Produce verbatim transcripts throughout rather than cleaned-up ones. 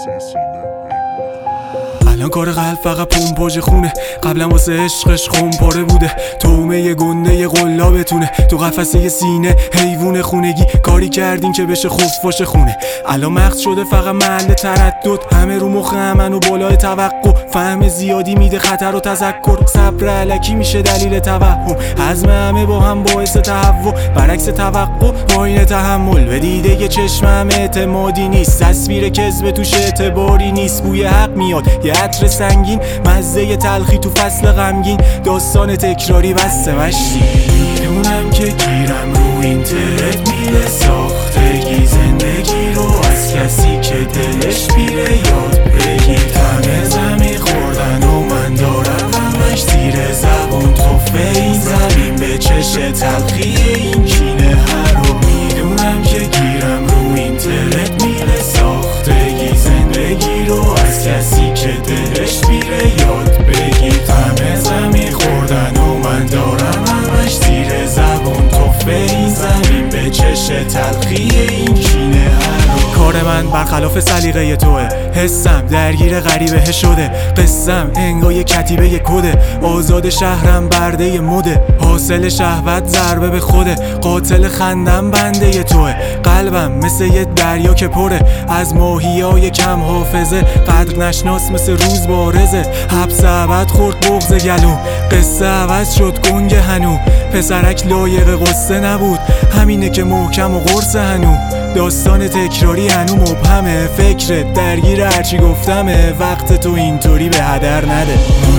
الان کار قلب فقط پمپاژ خونه، قبلا واسه عشقش خون پاره بوده. تومه گنده قلابتونه تو قفسه سینه، حیوون خونگی کاری کردین که بشه خفاش خونه. الان مغز شده فقط محل تردد، همه رو مخ همن و بالای توقع. فهم زیادی میده خطر و تذکر، صبر الکی میشه دلیل توهم. حزم همه با هم باعث تهوع، برعکس توقع پایین تحمل. به دیده چشمم اعتمادی نیست، تصویر کذب توش اعتباری نیست. بوی حق میاد یه عطر سنگین، مزه تلخی تو فصل غمگین. داستان تکراری بسته مشتی. میدونم که گیرم رو اینترنت میره ساختگی زندگی رو از کسی که دلش بیره یاد بگیر. همه زمین خوردن و من دارم همش زیر زبون توفه این زمین به چش تلخی این کینه هر رو. میدونم که گیرم رو اینترنت میره ساختگی زندگی رو از کسی که دلش بیره یاد بگیر. همه زمین خوردن و من دارم همش زیر زبون توفه این زمین به چش تلخی این کینه هر رو. کار من برخلاف سلیقه توه، حسم درگیر غریبه شده. قسم انگار کتیبه کده، آزاد شهرم برده مده. حاصل شهوت ضربه به خوده، قاتل خندم بنده توه. قلبم مثل یه دریا که پره از ماهیای کم حافظه. قدر نشناس مثل روز بارزه، حبس ابد خورد بغض گلو. قصه عوض شد گنگ هنو، پسرک لایق قصه نبود، همینه که محکم و قرص هنو. داستان تکراری هنو مبهمه، فکرت درگیر هرچی گفتمه. وقت تو اینطوری به هدر نده.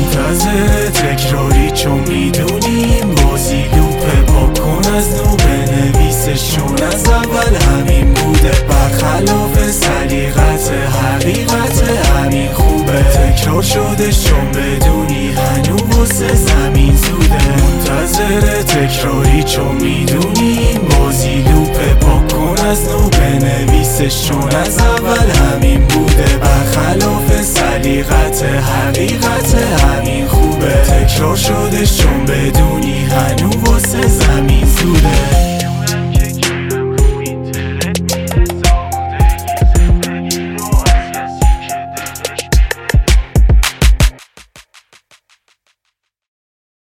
منتظر تکراری چون میدونیم بازی لوپه، پاک کن از نو بنویسشون از اول همین بوده. برخلاف سلیقت حقیقت همین خوبه، تکرار شده چون بدونی هنو واسه زمین زوده. منتظر تکراری چون میدونیم بازی لوپه، پاک کن از نو بنویسشون از اول همین بوده. برخلاف سلیقت حقیقت همین خوبه، تکرار شده چون بدونی هنو واسه زمین زوده.